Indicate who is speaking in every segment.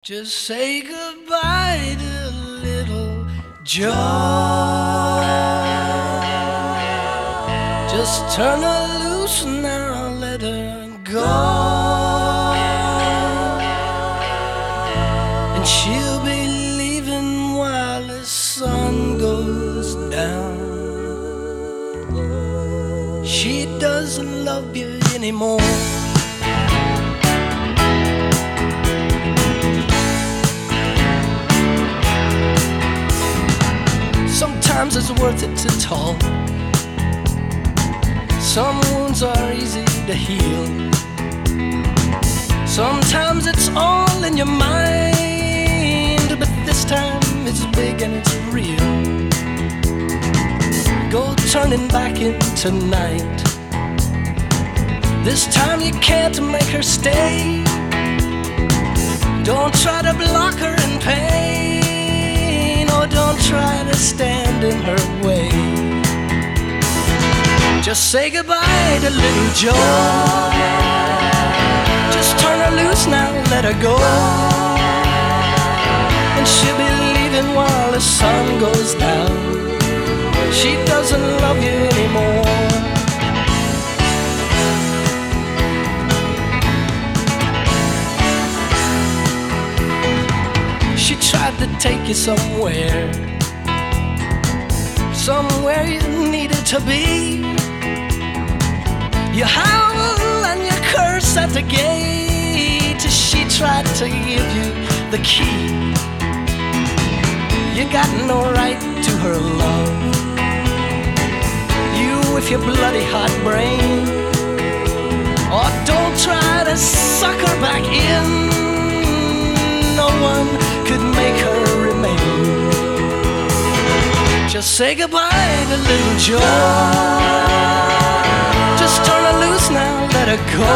Speaker 1: Just say goodbye to little Joe. Just turn her loose now, let her go. And she'll be leaving while the sun goes down. She doesn't love you anymore. Sometimes it's worth it to talk. Some wounds are easy to heal. Sometimes it's all in your mind, but this time it's big and it's real. Go turning back into night. This time you can't make her stay. Don't try to block her in pain, or don't try to stand in her way. Just say goodbye to little Joe. Just turn her loose now, let her go. And she'll be leaving while the sun goes down. She doesn't love you anymore. She tried to take you somewhere you needed to be. You howl and you curse at the gate. She tried to give you the key. You got no right to her love, you with your bloody hot brain. Oh, don't try to suck her back in. No one could make her remain. Just say goodbye to little Joe. Just turn her loose now, let her go.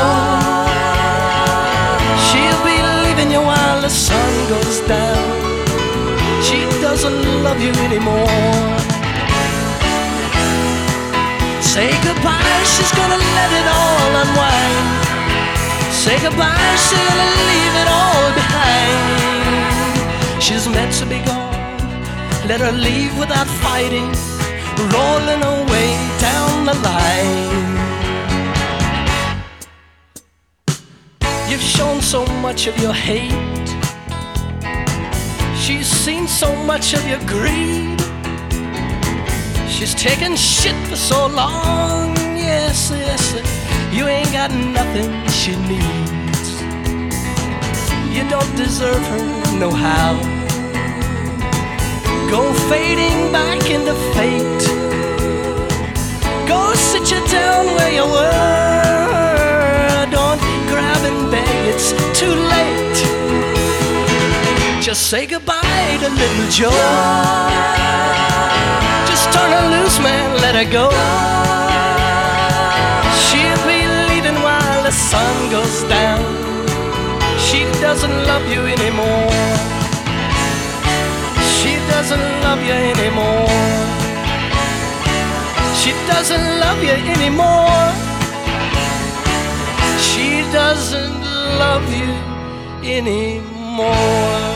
Speaker 1: She'll be leaving you while the sun goes down. She doesn't love you anymore. Say goodbye, she's gonna let it all unwind. Say goodbye, she's gonna leave it all behind. She's meant to be gone, let her leave without fighting, rolling away down the line. You've shown so much of your hate. She's seen so much of your greed. She's taken shit for so long. Yes, yes, you ain't got nothing she needs. You don't deserve her, no how. Go fading back into fate. Go sit you down where you were. Don't grab and beg, it's too late. Just say goodbye to little Joe. Just turn her loose, man, let her go. She'll be leaving while the sun goes down. She doesn't love you anymore. She doesn't love you anymore. She doesn't love you anymore. She doesn't love you anymore.